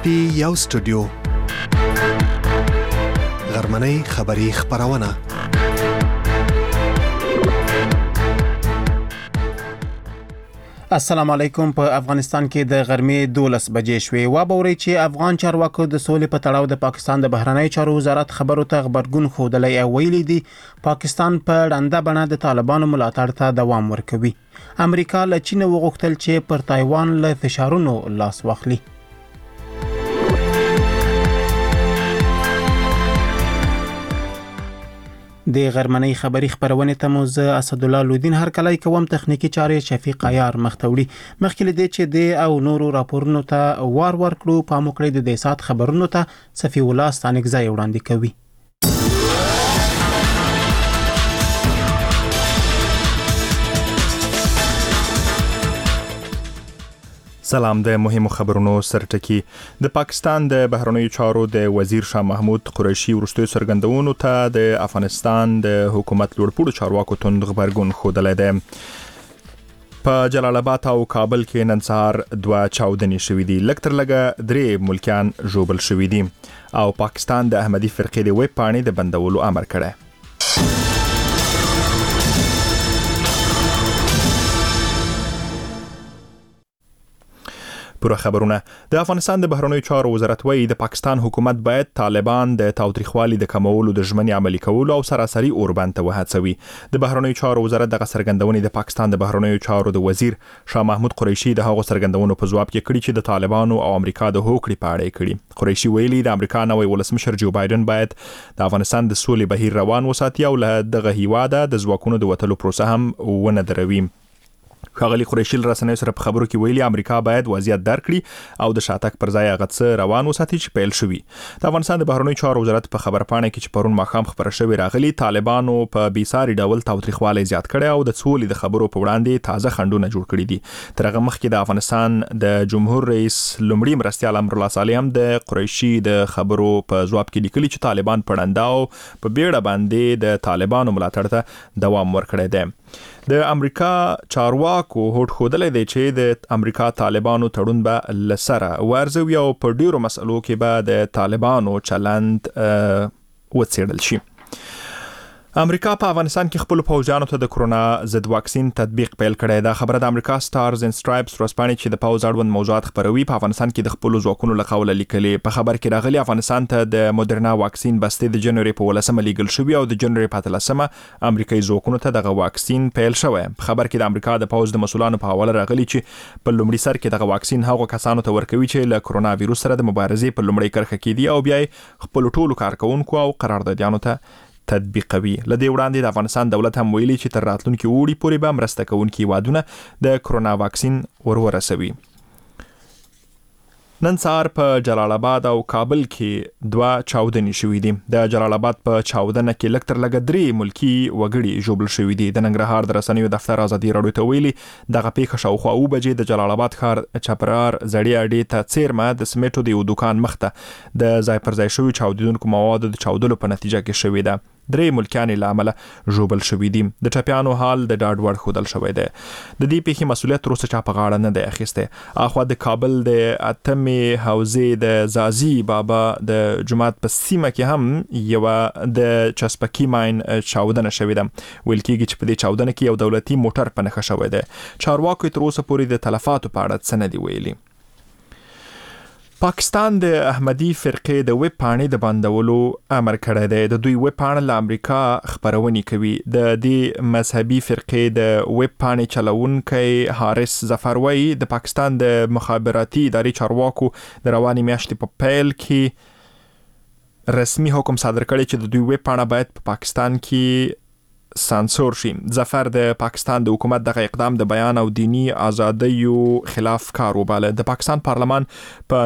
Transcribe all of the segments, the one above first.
پی یو سټوډیو غرمنۍ خبری خبرونه السلام علیکم. په افغانستان کې د غرمې 12 بجې شوې. وابوري چې افغان چارواکو د سولې په تړاو د پاکستان د بهرنی چارو وزارت خبرو ته خبرګون خوده ویلي دي پاکستان په ړنده بڼه د طالبانو ملاتړ ته دوام ورکوي. امریکا له چین وغوښتل چې پر تایوان له فشارونو لاس واخلي. د غرمنۍ خبری خبرونه ته مو زه اسد الله لودین هر کله کوم تخنیکی چارې شفیق عیار مختوړي مخکې دې چې د او نورو راپورونو ته وار کړو په موکړې د سات خبرونو ته صفی الله ستانګزای وړاندې کوي. سلام. د مهمو خبرونو سرټکی د پاکستان د بهرنیو چارو د وزیر شاه محمود قریشي ورستوي سرګندونو ته د افغانستان د حکومت لوړپوړو چارواکو توند خبرګون خوده ده. په جلال آباد او کابل کې نن سهار 2 چاودنې شوې دي. لکتر لګه 3 ملکیان ژوبل شوې دي او پاکستان د احمدي فرقې د ویب پاڼې د بندولو امر کړی. پوره خبرونه. د افغانستان د بهرنیو چارو وزارت وایي د پاکستان حکومت باید طالبان د تاوتریخوالي د کمولو د ژمنې عملي کولو او سراسري اوربند ته وهڅوي. د بهرنیو چارو وزارت دغه سرګندونې د پاکستان د بهرنیو چارو د وزیر شاه محمود قریشي د هغو سرګندونو په جواب کې کړي چې د طالبانو او امریکا د هوکړې په اړه کړي. قریشي ویلي د امریکا نوی ولسمشر جو بایدن باید د افغانستان د سولې بهیر روان وساتي او له دغه هیواده د ځواکونو د وټلو پروسه هم ونه دروي. ښاغلي قریشي رسنیو سره په خبرو کې ویلي امریکا باید وضعیت درک کړي او د شاتګ پر ځای هغه څه روان وساتي چې پیل شوی. د افغانستان د بهرنیو چارو وزارت په خبر پاڼه کې چې پرون ماښام خبره شوې راغلي طالبانو په بیساري ډول تاوتریخوالی زیات کړي او د سولې د خبرو په وړاندې تازه خنډونه جوړ کړي دي. تر هغه مخکې د افغانستان د جمهور رئیس لومړي مرستیال امر الله صالح هم د قریشي د خبرو په جواب کې لیکلي چې طالبان پړنده او په بیړه باندې د طالبانو ملاتړ ته دوام ورکړی دی. د امریکا چارواکو هوډ ښودلی دی چې د امریکا طالبانو تړون به لسره ورزوي او په ډیرو مسئلو کې به د طالبانو چلند وڅېړل شي. امریکا په افغانستان کې خپل پوځیانو ته د کرونا ضد واکسین تطبیق پیل کړی. دا خبره د امریکا سټارز اند سټرایپس ورځپاڼې چې د پوځ اړوند موضوعات خبروي په افغانستان کې د خپل ځواکونو له قوله لیکلې. په خبر کې راغلي افغانستان ته د مودرنا واکسین بستې د جنوري په 18 لیږل شوی او د جنوري په 13 امریکایي ځواکونو ته دغه واکسین پیل شوی. په خبر کې د امریکا د پوځ د مسؤلانو په حواله راغلي چې په لومړي سر کې دغه واکسین هغو کسانو ته ورکوي چې له کرونا وایروس سره د مبارزې په لومړۍ کرښه کې دي او بیا خپل ټولو کارکونکو او قراردادیانو ته تطبیقوي. لدې وړاندې د افغانستان دولت هم ویلي چې تر راتلونکي اوړي پورې به مرسته کوونکي هیوادونه د کرونا واکسین ورسوي. نن سهار په جلال آباد او کابل کې 2 چاودنې شوې دي. د جلال آباد په چاودنه کې لکتر لګه 3 ملکی وګړي ژوبل شوي دي. د ننګرهار د رسنیو دفتر ازادي راډیو ته ویلي دغه پیښه شاوخوا 2 بجې د جلال آباد ښار چپرهار زړې اډې ته څیرمه د سمیټو د یو دکان مخته د ځای پر ځای شوي چاودیدونکو موادو د چاودلو په نتیجه کې شوې ده. 3 ملکیان له عمله ژوبل شوي دي. د ټپیانو حال د ډاډ وړ ښودل شوی دی. د دې پیښې مسؤلیت تر اوسه چا په غاړه نه دی اخیستی. اخوا د کابل د اتمې حوزې د زازي بابا د جماعت په سیمه کې هم یو د چسپکی ماین چاودنه شوې ده. ویل کېږي چې په دې چاودنه کې یو دولتي موټر په نښه شوی دی. چارواکو تر اوسه پورې د تلفاتو په اړه څه نه دي ویلي. پاکستان د احمدي فرقې د ویب پاڼې د بندولو امر کړی دی. د دوی ویب پاڼه له امریکا خبرونې کوي. د دې مذهبي فرقې د ویب پاڼې چلونکی حارث ظفر وایي د پاکستان د مخابراتي ادارې چارواکو د روانې میاشتې په پیل کې رسمي حکم صادر کړی چې د دوی ویب پاڼه باید په پاکستان کې سانسور شي. ظفر د پاکستان د حکومت دغه اقدام د بیان او دینی ازادیو خلاف کار وباله. د پاکستان پارلمان په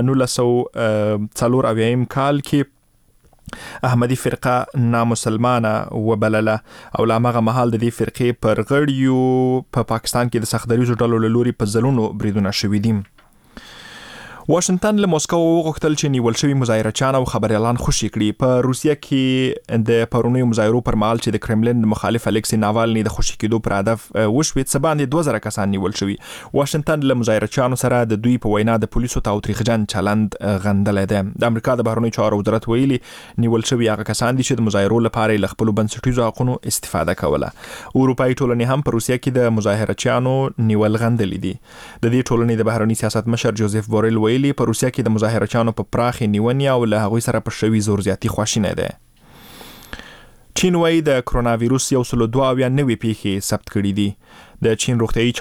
1994 کال کې احمدي فرقه نامسلمانه وبلله او لامغه محل د دې فرقې پر غړیو په پاکستان کې د سختدریزو ډلو له لوري په ځلونو بریدونه شوي دي. واشنگټن له موسکو وغوښتل چې نیول شوی مظاهرچیان او خبريالان خوشي کړي. په روسیه کې د پرونی مظاهرو پر مهال چې د کرملین مخالف الکسی ناوالني د خوشي کېدو پر هدف وشوي څه باندې 2000 کسان نیول شوی. واشنگټن له مظاهرچیانو سره د دوی په وینا د پولیسو تاوتریخجن چلند غندل دی. د امریکا د بهرنیو چارو وزارت ویلي نیول شوی هغه کسان دي چې د مظاهرو لپاره له خپل بنسټیزو حقوقو استفاده کوله. اروپאי ټولنې هم په روسیه کې د مظاهرچیانو نیول غندل دي. د دې ټولنې د بهرنی سیاست مشر جوزف بورل ویلي په روسیه کې د مظاهرچیانو په پراخي نیونې او له هغوی سره په شوي زور زیاتی خواشینه ده. چین وايي د کرونا وایروس 102 نوې پیښې ثبت کړې دي. د چین روغتیايي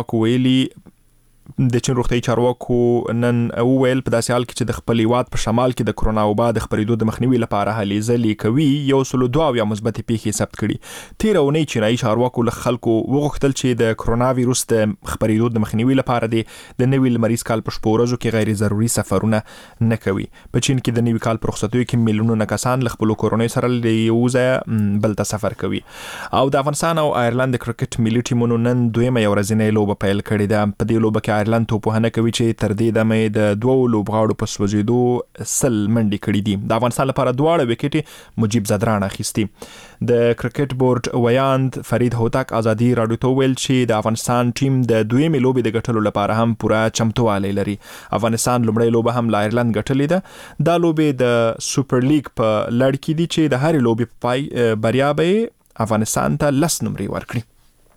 چارواکو نن وویل په داسې حال کې چې د خپل هیواد په شمال کې د کرونا وبا د خپرېدو د مخنیوي لپاره هلې ځلې کوي 102 مثبت پیښې ثبت کړي. تیر اونۍ چینایي چارواکو له خلکو وغوښتل چې د کرونا وایروس د خپرېدو د مخنیوي لپاره د نوي لمریز کال په شپو ورځو کې غیر ضروري سفرونه نه کوي. په چین کې د نوي کال پر رخصتیو کې میلیونونه کسان له خپل کورونو سره له یو ځای بل ته سفر کوي. او د افغانستان او آیرلند د کرکټ ملي ټیمونو نن دویمه ورځنۍ لوبه پیل کړې ده. په دې لوبه کې آیرلند توپوهنه کوي چې تر دې دمه د دوه لوبغاړو په سوځېدو منډې کړې دي. د افغانستان لپاره دواړه وکټې مجيب زدران اخیستي. د کرکټ بورډ ویاند فرید هوتک ازادي راډیو ته ویل چې د افغانستان ټیم د دویمې لوبې د ګټلو لپاره هم پوره چمتووالی لري. افغانستان لومړی لوبه هم له آیرلند ګټلې ده. دا لوبې د سوپر لیګ په لړ کې دي چې د هرې لوبې په پای بریا به افغانستان ته 10 نمرې ورکړي.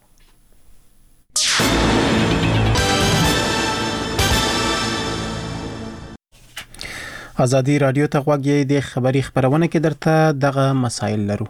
ازادي رادیو ته غوږی د خبري خبرونه کې درته دغه مسایل لرو.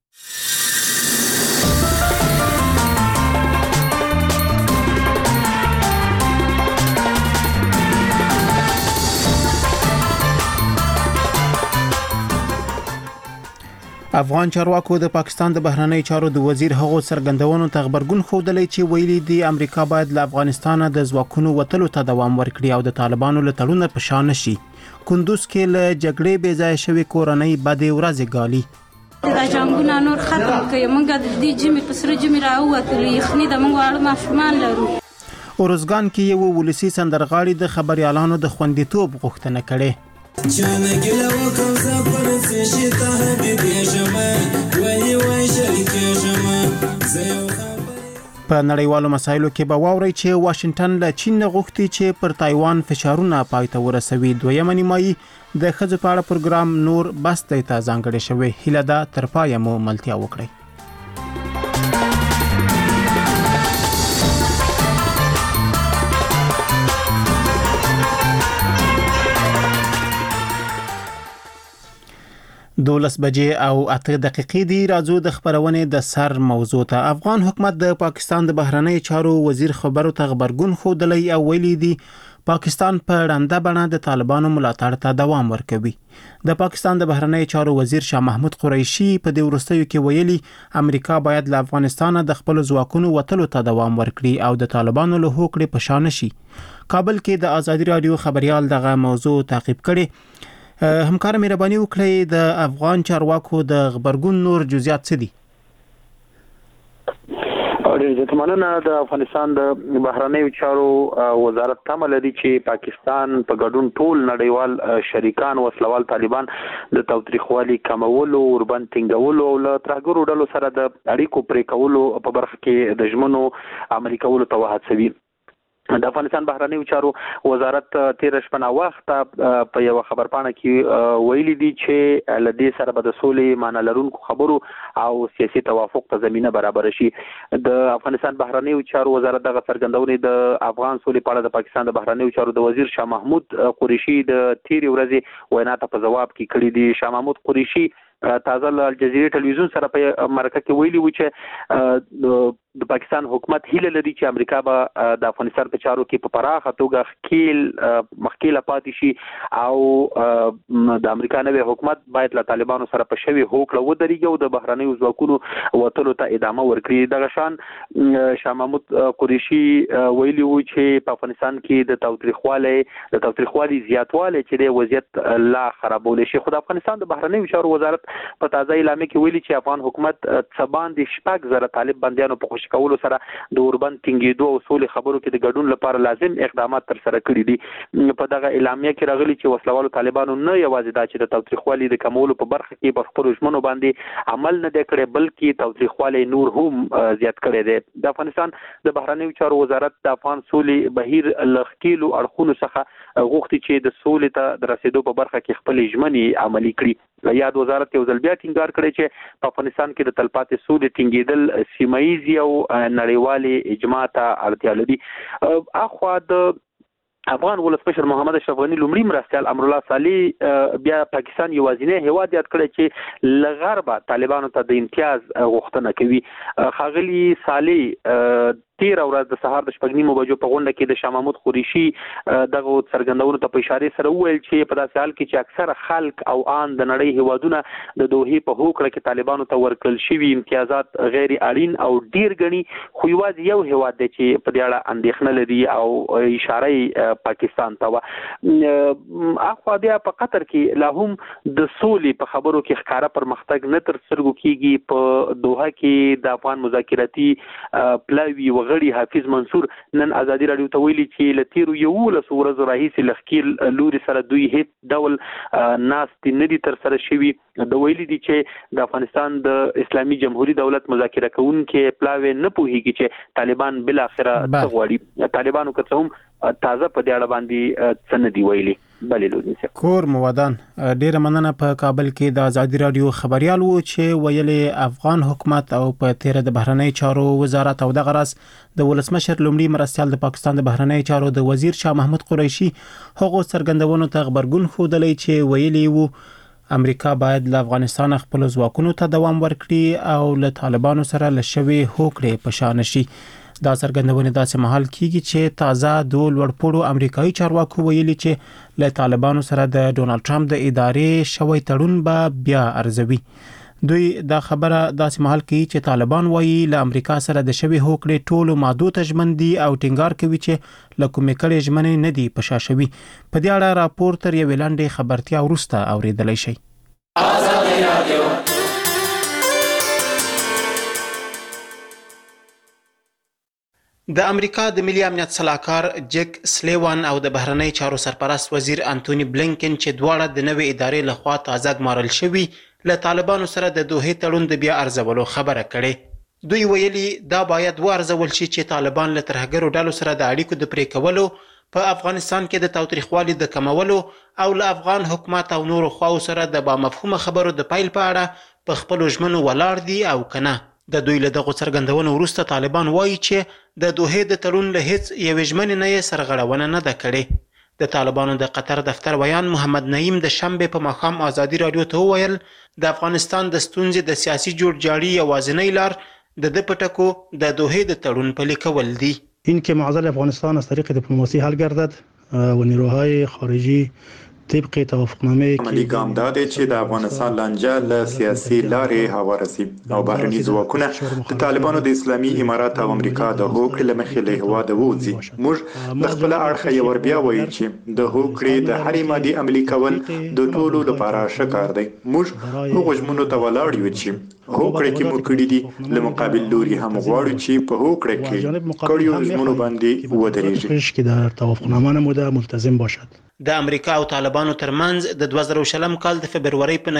افغان چارواکو د پاکستان د بهرنی چارو د وزیر هغو څرګندونو ته خبرګون خوده چې ویلي دي امریکا باید له افغانستان د ځواکونو وتلو ته دوام ورکړي او د طالبانو له تړون په شان نشي. کندوز کې له جګړې بې ځای شوی کورنۍ بدې ورځې ګالي. دا جنگونه نور ختم کړي. موږ د دې جمی په سره جمی راووتلو یخني د موږ واړه ماشومان لرو. اورزګان کې یو ولسی سندرغاړي د خبريالانو د خوندیتوب غوښتنه کړې. په نړیوالو مسایلو کې به واوري چې واشنگټن له چین غوښتي چې پر تایوان فشارونه پایته ورسوي. دویمه نیمایي د ښځو په اړه پروګرام نور بس ته ځانګړی شوی. هیله ده تر پایه مو ملتیا وکړئ. دولس بجې او 8 دقیقې دی. راځو د خبرونې د سر موضوع ته. افغان حکومت د پاکستان د بهرنی چارو وزیر خبرو ته خبرګون خوده او ویلي دي پاکستان په ړنده بڼه د طالبانو ملاتړ ته دوام ورکوي. د پاکستان د بهرنی چارو وزیر شاه محمود قریشي په دې وروستیو کې ویلي امریکا باید له افغانستان د خپل ځواکونو وتلو ته دوام ورکړي او د طالبانو له هوکړې په شان شي. کابل کې د ازادي رادیو خبريال دغه موضوع تعقیب کړي. همکار مهرباني وکړئ د افغان چارواکو د خبرګون نور جزئیات څه دي؟ ډېر مننه. د افغانستان د بهرنیو چارو وزارت تمه لري چې پاکستان په ګډون ټول نړیوال شریکان وسلوال طالبان د تاوتریخوالي کمولو، اوربند ټینګولو او له ترهګرو ډلو سره د اړیکو پرې کولو په برخه کې د ژمنو عملي کولو ته وهڅوي. د افغانستان بهرنیو چارو وزارت تیر شپه وخت په یو خبرپاڼه کې ویلي دي چې لدې سره به د سولې معنی لرونکو خبرو او سیاسي توافق ته زمينه برابر شي. د افغانستان بهرنیو چارو وزارت دغه څرګندونې د افغان سولې په اړه د پاکستان د بهرنیو چارو د وزیر شاه محمود قریشي د تیر ورځې وینا ته په جواب کې کړی دی. شاه محمود قریشي تازه له الجزیره ټلویزیون سره په مرکه کې ویلي و چې د پاکستان حکومت هیله لري چې امریکا به د افغانستان په چارو کې په پراخه توګه مخکېله پاتې شي او د امریکا نوی حکومت باید له طالبانو سره په شوي هوکړه ودرېږي او د بهرنیو ځواکونو وتلو ته ادامه ورکړي. دغه شان شاه محمود قریشي ویلي و چې په افغانستان کې د تاوتریخوالي زیاتوالی چې د وضعیت لا خرابولی شي. خو د افغانستان د بهرنیو چارو وزارت په تازه اعلامیه کې ویلي چې افغان حکومت څه باندې 6,000 طالب بندیانو په فراموش کولو سره د اوربند ټینګېدو او سولې خبرو کې د ګډون لپاره لازم اقدامات تر سره کړي دي. په دغه اعلامیه کې راغلي چې وسلوالو طالبانو نه یوازې دا چې د تاوتریخوالي د کمولو په برخه کې په خپلو ژمنو باندې عمل نه دی کړی بلکې تاوتریخوالی نور هم زیات کړی دی. د افغانستان د بهرنیو چارو وزارت د افغان سولې بهیر له ښکېلو اړخونو څخه غوښتي چې د سولې ته د رسېدو په برخه کې خپلې ژمنې عملي کړي. یاد وزارت یو ځل بیا ټینګار کړی چې په افغانستان کې د تلپاتې سولې ټینګېدل سیمه ییزې او نړیوالې اجماع ته اړتیا لري. اخوا د افغان ولسمشر محمد اشرف غني لومړي مرستیال امرالله صالح بیا پاکستان یوازینی هیواد یاد کړی چې له غربه طالبانو ته د امتیاز غوښتنه کوي. ښاغلي صالح تیر ورځ د سهار د 6:30 بجو په غونډه کې د شاه محمود قریشي دغه څرګندونو ته په اشاره سره وویل چې په داسې حال کې چې اکثره خلک او ان د نړۍ هیوادونه د دوحې په هوکړه کې طالبانو ته ورکړل شوي امتیازات غیر اړین او ډیر ګڼي، خو یوازې یو هیواد دی چې په دې اړه اندېښنه لري او اشاره پاکستان ته و. اخوا بیا په قطر کې لا هم د سولې په خبرو کې ښکارا پرمختګ نه تر سترګو کیږي. په دوحه کې د افغان مذاکراتي پلاوي غړي حافظ منصور نن ازادي رادیو ته ویلي چې له تیرو 11 ورځو راهیسې له ښکیل لوري سره دوی هیڅ ډول ناستې نه دي ترسره شوي. د ویلي دي چې د افغانستان د اسلامي جمهوریت دولت مذاکره کوونکي پلاوي نه پوهیږي چې طالبان بل اخره څه غواړي. طالبانو که څه هم تازه په دې اړه باندې څه نه دی ویلي. کور موادان ډیره مننه. په کابل کې د ازادي رادیو خبريال وو چې ویلي افغان حکومت او په تیر د بهرنی چارو وزارت او د غرض د ولسمشر لومړي مرستیال د پاکستان د بهرنی چارو د وزیر شاه محمود قریشي هغه څرګندونو ته خبرګون خوده چې ویلي وو امریکا باید له افغانستان خپل ځواکونو ته دوام ورکړي او له طالبانو سره لشوي هوکړې په شان شي. دا څرګندونه داسې مهال کیږي چې تازه د لوړپوړو امریکایي چارواکو ویلي چې له طالبانو سره د ډونالد ټرمپ د ادارې شوی تړون به بیا ارزوي. دوی دا خبره داسې مهال کوي چې طالبان وایي له امریکا سره د شوی هوکړې ټولو مادو ته ژمن دي او ټینګار کوي چې له کومې کړې ژمنې نه دي په شا شوي. په دې اړه راپور تر یوې لنډې خبرتیا وروسته اوریدلی شئ. د امریکا د ملي امنیت صلاحکار جک سلیوان او د بهرنی چارو سرپرست وزیر انټونی بلینکن چې دواړه د نوې ادارې لخوا تازه ګمارل شوي له طالبانو سره د دوحې تړون د بیا ارزولو خبره کړې. دوی ویلي دا باید وارزول شي چې طالبان له ترهګرو ډلو سره د اړیکو د پرې کولو، په افغانستان کې د تاوتریخوالي د کمولو او له افغان حکومت او نورو خواو سره د بامفهومه خبرو د پیل په اړه په خپلو ژمنو ولاړ دي او کنه. د دوی له دغو څرګندونو وروسته طالبان وایي چې د دوحې د تړون له هیڅ یوې ژمنې نه یې سرغړونه نه ده کړې. د طالبانو د قطر دفتر ویان محمد نعیم د شنبې په ماښام ازادي رادیو ته وویل د افغانستان د ستونزې د سیاسي جوړجاړي یوازینی لار د پټکو د دوحې د تړون پلي کول دي. این که معضل افغانستان از طریق دیپلماسی حل گردد و نیروهای خارجی طبق توافقنامه عملی ګام دا دی چې د افغانستان لانجه له سیاسي لارې هواره سي او بهرني ځواکونه د طالبانو د اسلامي امارات او امریکا د هوکړې له مخې له هېواده ووځي. موږ د خپل اړخه یې ور بیا وایو چې د هوکړې د هرې مادې عملي کول د ټولو لپاره ښه کار دی. موږ هغو ژمنو ته ولاړ یو چې هوکړه کې مو کړي دي، له مقابل لوري هم غواړو چې په هوکړه کې کړیو ژمنو باندې ودرېږي که در توافقنامه نموده ملتزم باشد. د امریکا او طالبانو ترمنځ د 2020 کال د فبرवरी په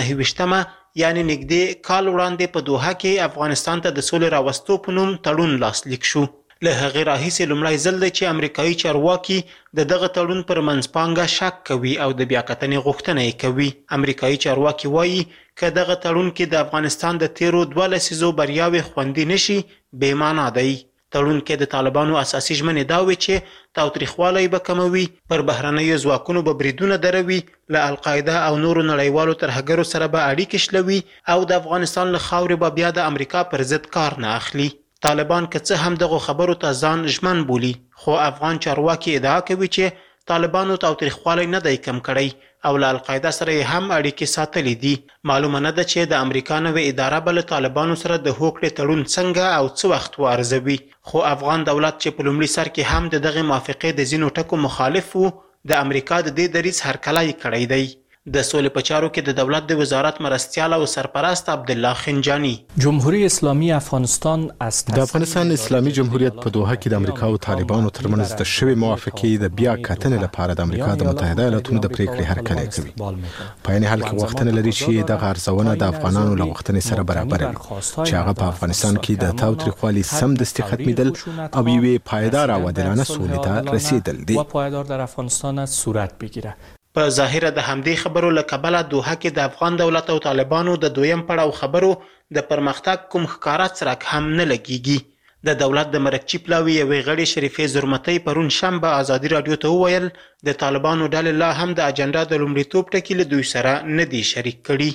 9 یعنی نږدې کال وړاندې په دوحه کې افغانستان ته د سولې راوستو په نوم تړون لاسلیک شو. له هغې راهیسې لومړی ځل دی چې امریکایي چارواکي د دغه تړون پر منځپانګه شک کوي او د بیاکتنې غوښتنه یې کوي. امریکایي چارواکي وایي که دغه تړون کې د افغانستان د تیرو 2 لسیزو بریاوې خوندي نشي بې معنا دی. تړون کې د طالبانو اساسي ژمنې دا وې چې تاوتریخوالی به کموي، پر بهرنیو ځواکونو به بریدونه دروي، له القاعده او نورو نړیوالو ترهګرو سره به اړیکې شلوي او د افغانستان له خاورې به بیا د امریکا پر ضد کار نه اخلي. طالبان که څه هم دغه خبرو ته ځان ژمن بولي، خو افغان چارواکي ادعا کوي چې طالبانو تاوتریخوالی نه دی کم کړی او له القاعده سره یې هم اړیکې ساتلې دي. معلومه نه ده چې د امریکا نوې اداره به له طالبانو سره د هوکړې تړون څنګه او څه وخت وارزوي. خو افغان دولت چې په لومړي سر کې هم د دغې موافقې د ځینو ټکو مخالف و، د امریکا د دې دریځ هرکلی کړی دی. د سولې په چارو کې د دولت د وزارت مرستیال او سرپرست عبدالله خنجانی. جمهوری اسلامی افغانستان د افغانستان اسلامي جمهوریت په دوحه کې د امریکا او طالبانو ترمنځ د شوی موافقې د بیا کتنې لپاره د امریکا د متحده ایالاتونو د پریکړې هرکلی کوي. په عین حال کې غوښتنه لري چې دغه ارزونه د افغانانو له غوښتنې سره برابر وي چې هغه په افغانستان کې د تاوتریخوالي سمدستي ختمیدل او یوې پایدار او عادلانه سولې ته رسیدل دي. و پایدار در افغانستان صورت بگیره. په ظاهره د همدې خبرو له کبله دوحه کې د افغان دولت او طالبانو د دویم پړاو خبرو د پرمختګ کوم ښکاره څرک هم نه لګیږي. د دولت د مرکچی پلاوي یوې غړي شریفې زرمتۍ پرون شنبه ازادي راډیو ته وویل د طالبانو ډلې لا هم د اجنډا د لومړیتوب ټکي له دوی سره نه دي شریک کړي.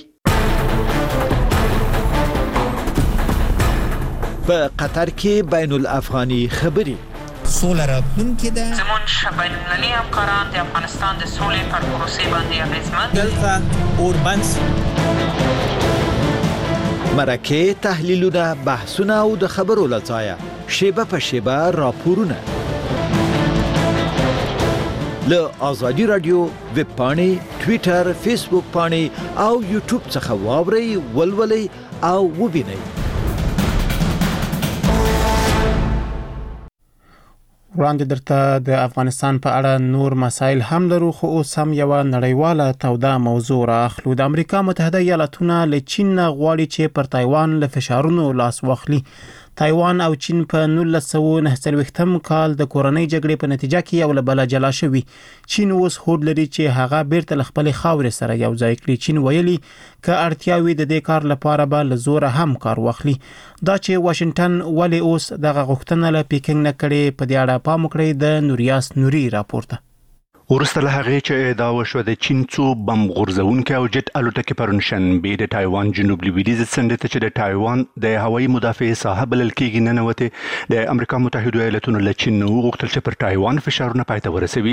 په قطر کې بین الافغاني خبري سوله راتلونکې ده. زموږ بین المللي همکاران د افغانستان د سولې پر پروسې باندې اغېزمن دلته اوربنس مرکه تحلیلونه بحثونه او د خبرو لځایه شیبه په شیبه راپورونه له آزادي رادیو ویب پاڼې ټویټر فیسبوک پاڼې او یوټیوب څخه واورئ ولولئ او وبینئ. وړاندې درته د افغانستان په اړه نور مسایل هم لرو، خو اوس هم یوه نړیواله توده موضوع راخلو. د امریکا متحده ایالاتونه له چین نه غواړي چې پر تایوان له فشارونو لاس واخلي. تایوان او چین په 1949 کال د کورنۍ جګړې په نتیجه کې یو له بله جلا شوي. چین اوس هوډ لري چې هغه بیرته له خپلې خاورې سره یو ځای کړي. چین ویلي که اړتیا وي د دې کار لپاره به له زوره هم کار واخلي. دا چې واشنگټن ولې اوس دغه غوښتنه له پیکینګ نه کړې، په دې اړه پام وکړئ د نوریاس نوري راپورته. وروسته له هغې چې ادعا وشوه د چین څو بم غورځونکي او جټ الوتکې پرون شنبې د تایوان جنوب لویدیځ څنډې ته چې د تایوان د هوایي مدافعې ساحه بلل کېږي ننوتې، د امریکا متحده ایالاتونو له چین نه وغوښتل چې پر تایوان فشارونه پای ته ورسوي.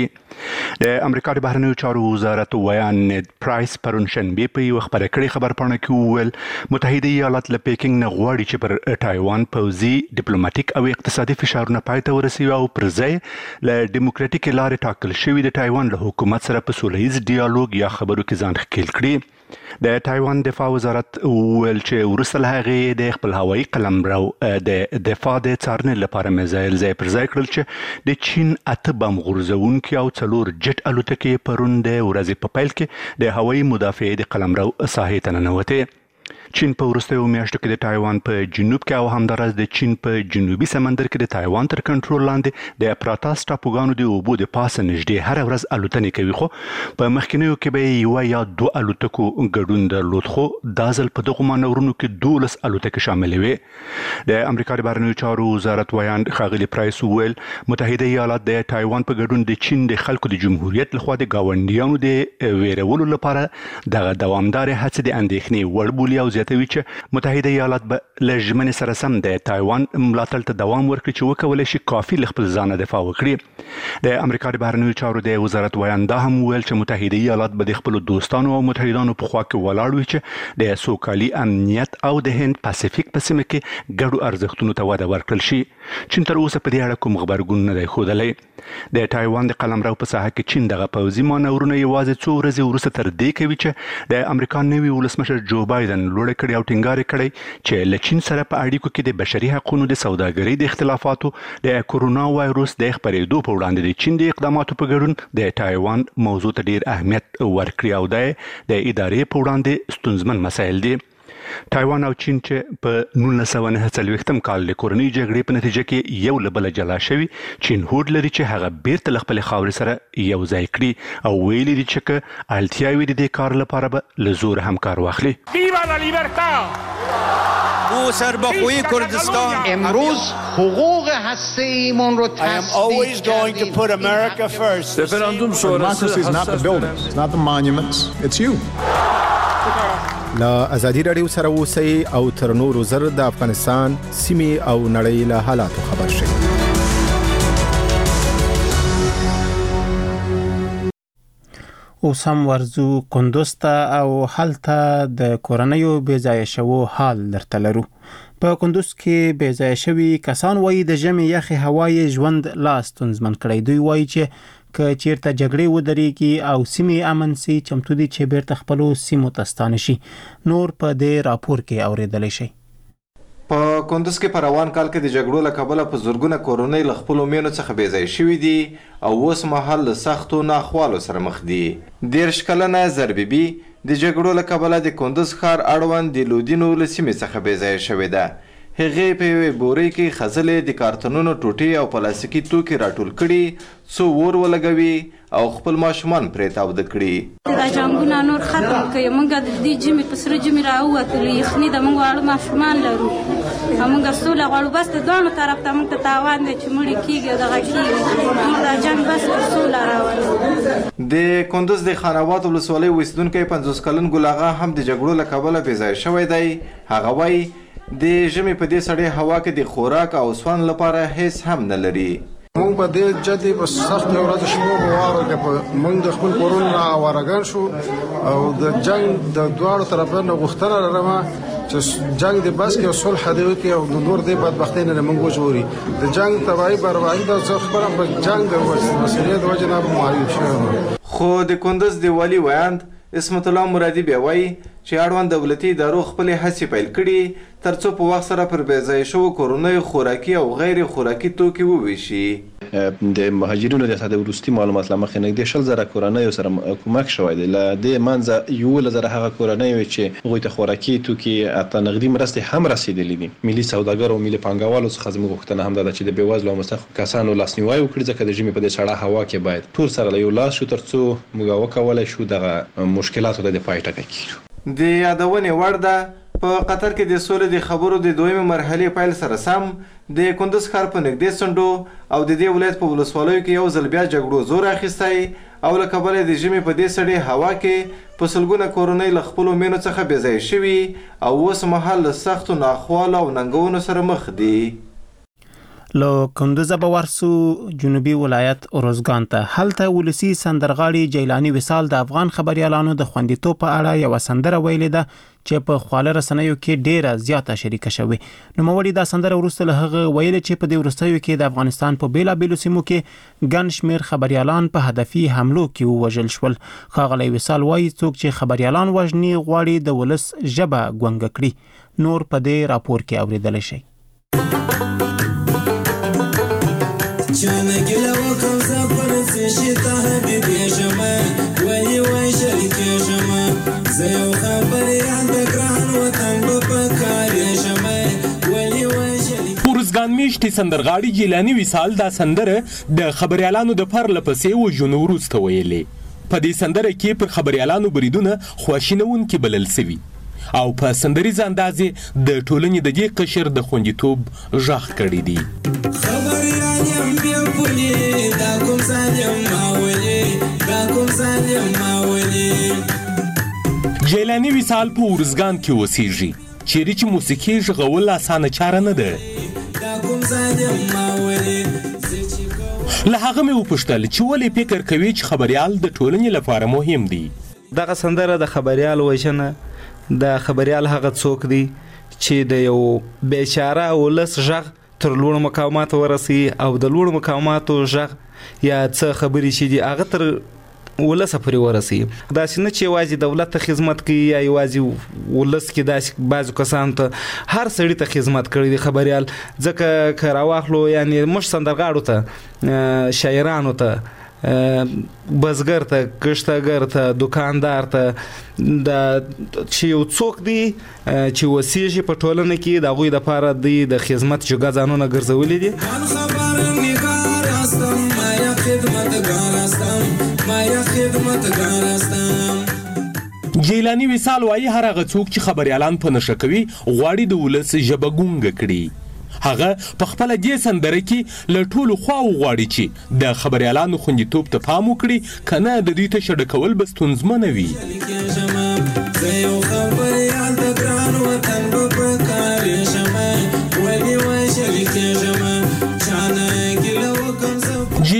د امریکا د بهرنیو چارو وزارت ویان نیډ پرایس پرون شنبې په یوه خبره کړې خبرپاڼه کې وویل متحده ایالات له پیکینګ نه غواړي چې پر تایوان پوځي ډیپلوماټیک او اقتصادي فشارونه پای ته ورسوي او پر ځای له ډیموکراټیکې لارې ټاکل شوي د تایوان له حکومت سره په سوله ییز ډیالوګ یا خبرو کې ځان ښکیل کړي. د تایوان دفاع وزارت وویل چې وروسته له هغې د خپل هوایي قلمرو د دفاع د څارنې لپاره میزایل ځای پر ځای کړل چې د چین 8 بم غورځونکي او 4 جټ الوتکې پرون د ورځې په پیل کې د هوایي مدافعې د قلمرو ساحې ته ننوتې. چین په وروستیو میاشتو کې د تایوان په جنوب کې او همداراز د چین په جنوبي سمندر کې د تایوان تر کنټرول لاندې د پراتاس ټاپوګانو د اوبو د پاسه نږدې هر ورځ الوتنې کوي، خو په مخکینیو کې به یوه یا 2 الوتکو ګډون درلود، خو دا ځل په دغو مانورونو کې 12 الوتکې شاملې وې. د امریکا د بهرنیو چارو وزارت ویان ښاغلي پرایس وویل متحده ایالات د تایوان په ګډون د چین د خلکو د جمهوریت لخوا د ګاونډیانو د ویرولو لپاره دغه دوامدارې هڅې د اندېښنې وړ بولي او زیاتوي چې متحده ایالات به له ژمنې سره سم د تایوان ملاتړ ته دوام ورکړي چې وکولی شي کافي له خپل ځانه دفاع وکړي. د امریکا د بهرنیو چارو د وزارت ویان دا هم وویل چې متحده ایالات به د خپلو دوستانو او متحدانو په خوا کې ولاړ وي چې د سوکالي امنیت او د هند پاسفیک په سیمه کې ګډو ارزښتونو ته وده ورکړل شي. چین تر اوسه په دې اړه کوم غبرګون نه دی ښودلی. د تایوان د قلمرو په ساحه کې چین دغه پوځي مانورونه یوازې څو ورځې وروسته تر دې کوي چې د امریکا نوي ولسمشر جو بایدن لوړه کړې او ټینګار کړی چې له چین سره په اړیکو کې د بشري حقوقو د سوداګرۍ د اختلافاتو د کورونا وایروس د خپرېدو په وړاندې د چین د اقداماتو په ګډون د تایوان موضوع ته ډیر اهمیت ورکړي او د ادارې په وړاندې ستونزمن مسایل دي. تایوان او چین چې په 1949 کال د کورنۍ جګړې په نتیجه کې یو له بله جلا شوي، چین هوډ لري چې هغه بیرته له خپلې خاورې سره یو ځای کړي او ویلي دي چې که اړتیا وي د دې کار لپاره به له زوره هم کار واخلي. سربخوی کردستان امروز حقوق هسته‌ایمون رو always going to put America first. Referendum sonrası is not the buildings, it's not the monuments, it's you. لا ازادي رادیو سره اوسئ او تر نورو زر د افغانستان سیمې او نړۍ له حالاتو خبر شئ. اوس هم ورزو کندوز ته او هلته د کورنیو بې ځایه شوو حال درته لرو. په کندوز کې بې ځای شوي کسان وایي د ژمي یخې هوا ژوند لا ستونزمن کړی. دوی وایي چې که چیرته جګړې ودرېږي او سیمې امن سي چمتو دي چې بیرته خپلو سیمو ته ستانه شي. نور په دې راپور کې اورېدلی شئ. په کندوز کې په روان کال کې د جګړو له کبله په زرګونه کورنۍ له خپلو مېنو څخه بې ځای شوي دي او اوس مهال له سختو ناخوالو سره مخ دي. 13 کلنه زربیبي د جګړو له کبله د کندوز ښار اړوند د لودینو له سیمې څخه بې ځای شوې ده. هغې په یوې بورۍ کې خځلې د کارتونونو ټوټې او پلاستیکي توکي راټول کړي څو اور ولګوي او خپل ماشومان پرې تاوده کړي. دا جنګونه نور ختم کړي. موږ د دې ژمي په سره ژمي راووتلو یخني د موږ واړه ماشومان لرو او موږ سوله غواړو. بس د دواړو طرف ته موږ ته تاوان دی چې مړي کېږي او دغه کېږي. موږ دا جنګ بس سوله راولو. د کندوز د خان آباد ولسوالۍ اوسېدونکی 50 کلن ګل اغا هم د جګړو له کبله بې ځای شوی دی. هغه وایي د ژمي په دې سړې هوا کې د خوراک او سون لپاره هیڅ هم نه لري. موږ په دې جدي په سخت ورځ شپو په واره کې موږ د خپل کورونو اوارګان شو او د جنگ د دواړو طرفونو غوښتنه لرمه چې جنگ د بس کې صلح دی او د نور د بدبختۍ نه موږ وژوري. د جنگ تبعی بربادي د څخه په جنگ د مسئولیت وجه نه معیوب شوم. خو د کندوز د والی ویاند اسمت الله مرادي بیا وایي چې اړوند دولتي ادارو خپلې هڅې پیل کړي ترڅو په وخت سره پر بې ځای شوو کورنیو خوراکي او غیر خوراکي توکي وویشي. د مهاجرینو د ساده وروستي معلومات له مخې نږدې 100,000 کورنیو سره کومک شوی دی. له دې منځه 11,000 هغه کورنۍ چې هغوی ته خوراکي توکي حتی نغدي مرستې هم رسېدلې دي. ملي سوداګرو او ملي پانګوالو څخه زموږ غوښتنه هم ده چې د بېوزلو او مستحقو کسانو لاسنیوی وکړي ځکه د ژمي په دې سړه هوا کې باید ټول سره له یو لاس شو ترڅو موږ وکولی شو دغه مشکلاتو ته د پای ټکی کړو. د یادونې وړ ده په قطر کې د سولې د خبرو د دویمه مرحلې پیل سره سم د کندوز ښار په نږدې څنډو او د دې ولایت په ولسوالیو کې یو ځل بیا جګړو زور اخیستی او له کبله د ژمي په دې سړې هوا کې په سلګونه کورنۍ له خپلو مېنو څخه بې ځای شوي او اوس مهال له سختو ناخوالو او ننګونو سره مخ دي. له کندوزه به ورسو جنوبي ولایت اروزګان ته. هلته ولسي سندرغاړي جیلاني وصال د افغان خبريالانو د خوندیتوب په اړه یو سندره ویلې ده چې په خواله رسنیو کې ډیره زیاته شریکه شوې. نوموړي دا سندره وروسته له هغه ویلې چې په دې وروستیو کې د افغانستان په بیلابیلو سیمو کې ګڼ شمېر خبريالان په هدفي حملو کې ووژل شول. ښاغلی وصال وایي څوک چې خبريالان وژني غواړي د ولس ژبه ګونګه کړي. نور په دې راپور کې اورېدلی شئ. چانه گله و کوزه پرسه شتا حبیبی جمع ولی وی شریک جمع زیو خبری عند گران وطن بپکاری جمع ولی وی شریک. اروزګان میشتي سندرغاړي جیلاني وصال دا سندره د خبريالانو د پر لپسې وژنو وروسته ویلې. په دې سندره کې پر خبريالانو بریدونه خواشینونکي بلل سوي او په سندریز اندازې د ټولنې د دې قشر د خوندیتوب غږ کړی دی. خبريالم بیا پولي دا کوم ظالم ماولي دا کوم ظالم ماولي. جیلاني وصال په اروزګان کې اوسېږي چیرې چې موسیقي غږول اسانه چاره نه ده. دا کوم ظالم ماولي. له هغه مې وپوښتل چې ولې فکر کوي چې خبريال د ټولنې لپاره مهم دی. دغه سندره د خبريال وژنه د خبريال هغه څوک دی چې د یو بیچاره ولس غږ تر لوړو مقاماتو ورسي او د لوړو مقاماتو غږ یا څه خبرې چې دي هغه تر ولس پورې ورسي. داسې نه چې یوازې دولت ته خدمت کوي یا یوازې ولس کې داسې بعضو کسانو ته هر سړي ته خدمت کړی دی خبريال. ځکه که راواخلو یعنې موږ سندرغاړو ته شاعرانو ته بزګر ته کښتګر ته دکاندار ته چې یو څوک دی چې وسیږي په ټولنه کې د هغوی دپاره دی د خدمت جګه ځانونه ګرځولي دي. جیلاني وصال وایي هر هغه څوک چې خبريالان په نشه کوي غواړي د ولس ژبه ګونګه کړي. هغه په خپل دې سندره کې له ټولو خواو غواړي چې د خبريالانو خوندیتوب ته پام وکړي کنه د دوی ته شډه کول به ستونزمنه وي.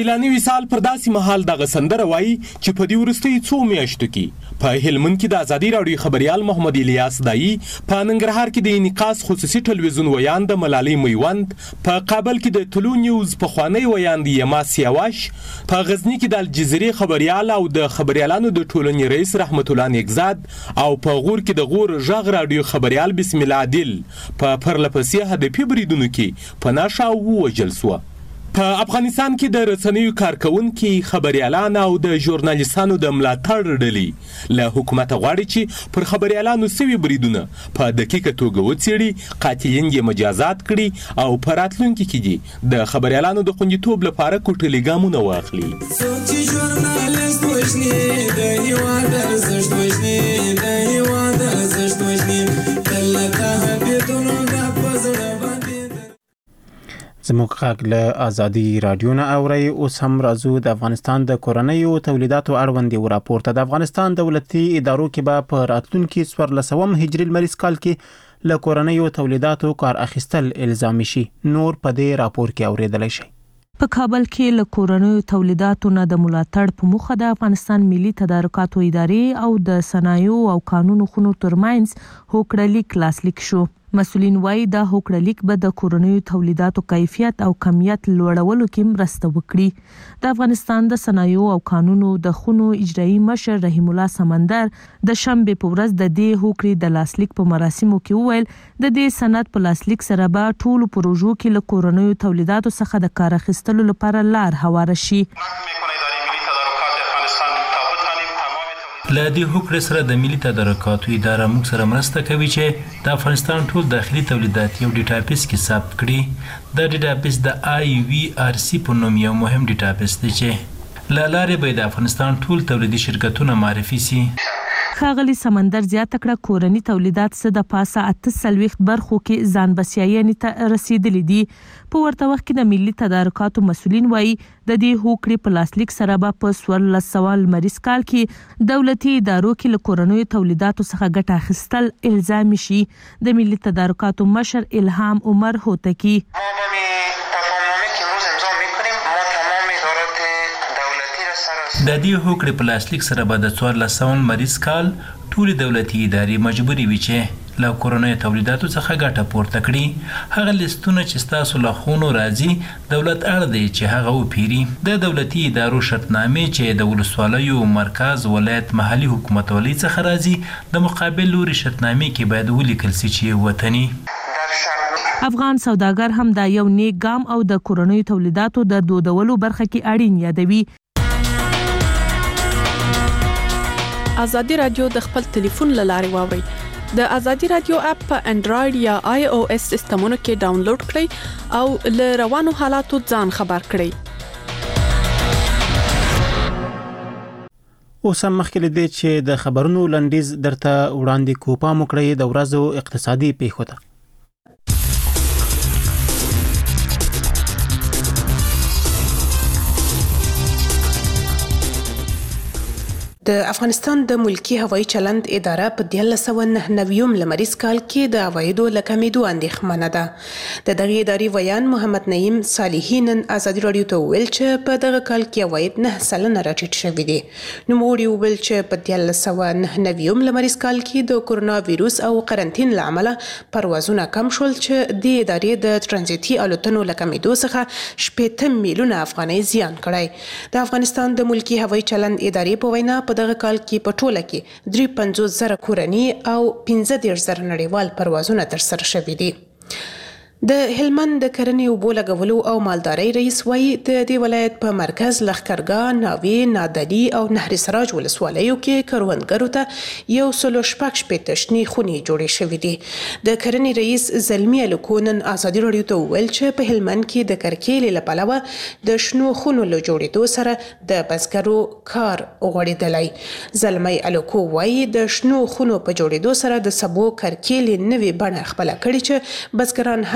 لانی وصال پر داسې مهال دغه سندره وایي چې په دې وروستیو څو میاشتو کې په هلمند کې د ازادي راډیو خبريال محمد الیاس دایي په ننګرهار کې د انعکاس خصوصي ټلویزیون ویاند ملالۍ میوند په کابل کې د طلوع نیوز پخوانی ویاند یما سیاوش په غزنی کې د الجزیرې خبريال او د خبريالانو د ټولنې رئیس رحمت الله نیکزاد او په غور کې د غور ژغ راډیو خبريال بسم الله عادل په پرلپسې هدفي بریدونو کې په ناشه ووژل شو. په افغانستان کې د رسنیو کارکونکي خبريالان او د ژورنالیستانو د ملاتړ ډلې له حکومت غواړي چې پر خبريالانو سوي بریدونه په دقیقه توګه وڅېړي، قاتلین یې مجازات کړي او په راتلونکي کې دي د خبريالانو د خوندیتوب لپاره کوټلي ګامونه واخلي. زموږ غږ له ازادي راډیو نه اورئ. اوس هم راځو د افغانستان د کورنیو تولیداتو اړوند یو راپور ته. د افغانستان دولتي ادارو کې به په راتلونکي 1400 هجري لمریز کال کې له کورنیو تولیداتو کار اخیستل الزامي شي. نور په دې راپور کې اوریدلی شئ. په کابل کې له کورنیو تولیداتو نه د ملاتړ په موخه د افغانستان ملي تدارکاتو ادارې او د صنایعو او قانونو خونو ترمنځ هوکړه لیک لاسلیک شو. مسؤلین وایي دا هوکړه لیک به د کورنیو تولیداتو کیفیت او کمیت لوړولو کې مرسته وکړي. د افغانستان د صنایعو او قانونو د خونو اجرایي مشر رحیم الله سمندر د شنبه په ورځ د دې هوکړې د لاسلیک په مراسمو کې وویل د دې سند په لاسلیک سره به ټولو پروژو کې له کورنیو تولیداتو څخه د کار اخیستلو لپاره لار هواره شي. له دې هوکړې سره د ملي تدارکاتو اداره موږ سره مرسته کوي چې د افغانستان ټول داخلي تولیدات یو ډیټابیس کې ثبت کړي. دا ډیټابیس د IVRC په نوم یو مهم ډیټابیس دی چې له لارې به د افغانستان ټول تولیدي شرکتونه معرفي سي. ښاغلي سمندر زیاته کړه کورني تولیدات څه د پاسه 48 برخو کې ځان بسیاینې ته رسیدلي دي. په ورته وخت کې د ملي تدارکاتو مسؤلین وایي د دې هوکړې په لاسلیک سره به په 1400 لمریز کال کې دولتي ادارو کې له کورنیو تولیداتو څخه ګټه اخیستل الزامي شي. د ملي تدارکاتو مشر الهام عمر هوتکی د دې هوکړې په لاسلیک سره به د 1400 لمریز کال ټولې دولتي ادارې مجبورې وي چې له کورنیو تولیداتو څخه ګټه پورته کړي. هغه لیستونه چې ستاسو له خونو راځي دولت اړ دی چې هغه وپیري. د دولتي ادارو شرطنامې چې د ولسوالیو مرکز ولایت محلي حکومتولۍ څخه راځي د مقابل لوري شرطنامې کې باید ولیکل سي چې وطني. افغان سوداګر هم دا یو نیک ګام او د کورنیو تولیداتو د دودولو برخه کې اړین یادوي. ازادي رادیو د خپل ټلیفون له لارې واورئ. د ازادي رادیو اپ په انډراید یا iOS سیسټمونو کې ډاونلوډ کړئ او له روانو حالاتو ځان خبر کړئ. اوس هم مخکې له دې چې د خبرونو لنډیز درته وړاندې کوو پام وکړئ د ورځو اقتصادي پیښو ته. د افغانستان د ملکی هوایي چلند اداره په 1999 لمریز کال کې د عوایدو له کمیدو اندېښمنه ده. د دغه ادارې ویان محمد نعیم صالحي نن ازادي راډیو ته وویل چې په دغه کال کې عواید 9% راټیټ شوي دي. نوموړي وویل چې په 1999 لمریز کال کې د کرونا ویروس او قرنطین له امله پروازونه کم شول چې د ادارې د ترانزیتي الوتنو له کمیدو څخه 80 میلیونه افغانۍ زیان کړی. د افغانستان د ملکی هوایي چلند ادارې په وینا په دغه کال کې په ټوله کې 53,000 کورني او 15,000 نړیوال پروازونه ترسره شوي دي. د هلمند د کرنې اوبو لګولو او مالدارۍ رئیس وایي د دې ولایت په مرکز لښکرګاه، ناوې، نادعلي او نهر سراج ولسوالیو کې کروندګرو ته 116 شنې خونې جوړې شوې دي. د کرنې رئیس زلمي الکو نن ازادي راډیو ته وویل چې په هلمند کې د کرکیلې له پلوه د شنو خونو له جوړېدو سره د بزګرو کار غوړېدلی. زلمي الکو وایي د شنو خونو په جوړېدو سره د سبو کرکیلې نوې بڼه خپله کړې چې بزګران هم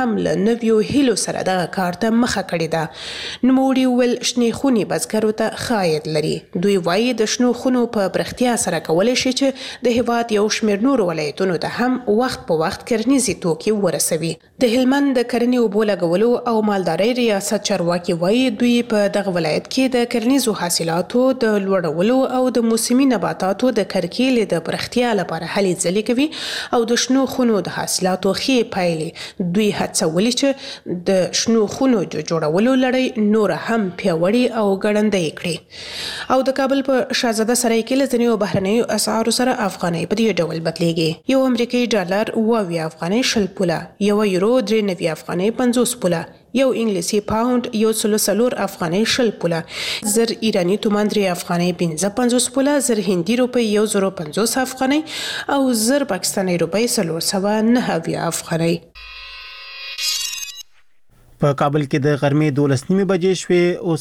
هم له نویو هیلو سره دغه کار ته مخه کړې ده. نوموړي وویل شنې خونې بزګرو ته ښه عاید لري. دوی وایي د شنو خونو په پراختیا سره کولی شي چې د هیواد یو شمېر نورو ولایتونو ته هم وخت په وخت کرنیزې توکي ورسوي. د هلمند د کرنې اوبو لګولو او مالدارۍ ریاست چارواکي وایي دوی په دغه ولایت کې د کرنیزو حاصلاتو د لوړولو او د موسمي نباتاتو د کرکیلې د پراختیا لپاره هلې ځلې کوي او د شنو خونو د حاصلاتو ښې پایلې دوی هڅولي چې د شنو خونو د جوړولو لړۍ نور هم پیاوړې او ګړندۍ کړي. او د کابل په شاهزاده سرای کې له ځینو بهرنیو اسعارو سره افغانۍ په دې ډول بدلیږي. یو امریکایي ډالر اووه افغانۍ 20 پوله، یو یورو 93 افغانۍ 50 پوله، یو انګلیسي پاوند 104 افغانۍ 20 پوله، زر ایرانی تومان 3 افغانۍ 55 پوله، زر هندي روپۍ 1050 افغانۍ او زر پاکستاني روپۍ 409 افغانۍ. په کابل کې د غرمې 12:30 بجې شوې. اوس